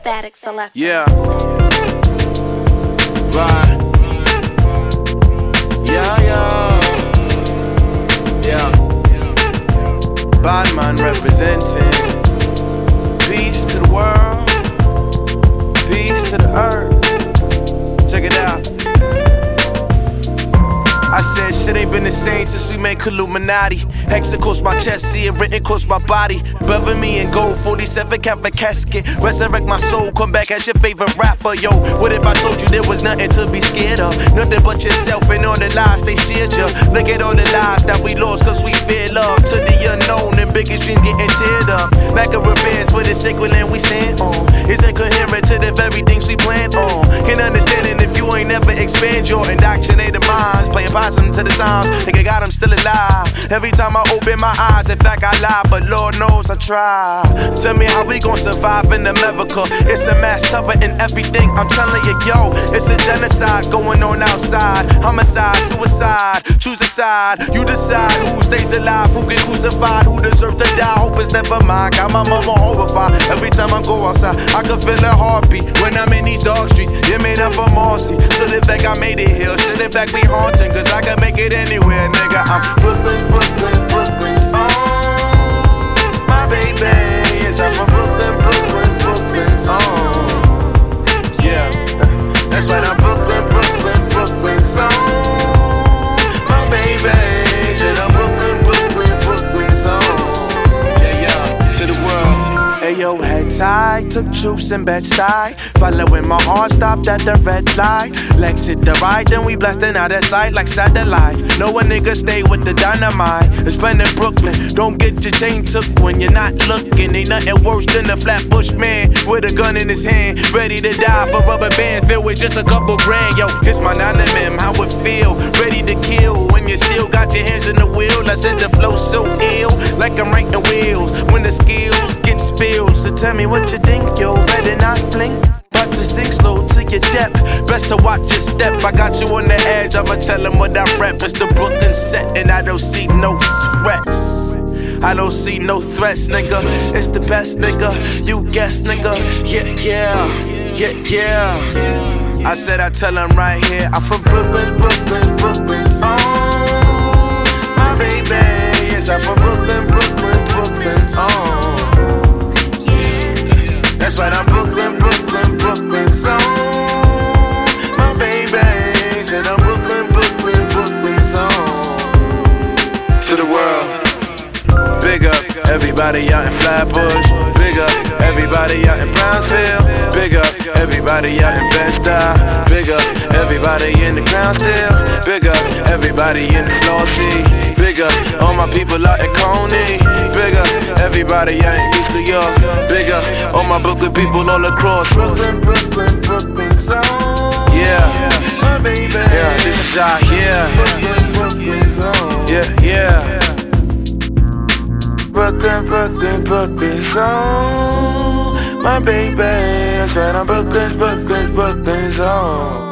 Static Selector. Yeah. Right. Yeah. Bad man representing. Peace to the world. Peace to the earth. Check it out. I said shit ain't been the same since we made Illuminati. Hex across my chest, see it written across my body. Bever me in gold, 47 Catholic casket. Resurrect my soul, come back as your favorite rapper. Yo, what if I told you there was nothing to be scared of? Nothing but yourself and all the lies they shared you. Look at all the lies that we lost cause we fear love. To the unknown and biggest dreams getting teared up. Like a revenge for the sacred land we stand on. It's incoherent to the very things we plan on. Can't understand it if you ain't never expand your indoctrinated minds. Playing possum to the times, nigga God I'm still alive. Every time I open my eyes, in fact I lie, but Lord knows I try. Tell me how we gon' survive in America. It's a mass tougher in everything, I'm telling you, yo. It's a genocide going on outside. Homicide, suicide, choose a side. You decide who stays alive, who get crucified, who deserve to die. Hope is never mine, got my mama horrified. Every time I go outside, I can feel a heartbeat. When I'm in these dark streets, it made up for Marcy. So the fact I made it here, should in fact be haunting. Cause I can make it anywhere, nigga. I'm Brooklyn's own. My baby, yes, I'm from Brooklyn's own. Yeah, that's right, I'm Brooklyn's own. My baby, said I'm Brooklyn's own. Yeah, to the world. Ayo, head tied, took troops in Bed-Stuy. Following my heart, stopped at the red light. Legs hit the right, then we blasting out of sight like satellite. Know a nigga stay with the dynamite. It's been in Brooklyn, don't get your chain took when you're not looking. Ain't nothing worse than a flatbush man with a gun in his hand, ready to die for rubber bands filled with just a couple grand. Yo, it's my 9mm, how it feel, ready to kill when you still got your hands in the wheel. I said the flow so ill, like I'm right the wheels when the skills get spilled. So tell me what you think, yo, better not blink. About to sink slow to your depth, best to watch your step. I got you on the edge, I'ma tell them what I rep. It's the Brooklyn set and I don't see no threats. I don't see no threats, nigga. It's the best, nigga. You guess, nigga. Yeah. I said I tell them right here. I'm from Brooklyn's own. My baby, yes, I'm from Brooklyn's own. That's right, I'm Brooklyn's own. My baby said I'm Brooklyn's own. To the world. Big up everybody out in Flatbush. Big up everybody out in Brownsville. Big up everybody out in Bed-Stuy. Big up everybody in the Crown still. Big up everybody in the Florida. Big up all my people out in Coney. Big up everybody out in East New York. Big up all my Brooklyn people all across. Brooklyn's own. Yeah, my baby. Yeah, this is our Brooklyn's own. Yeah. Brooklyn's own. My baby, that's right, I'm Brooklyn's own.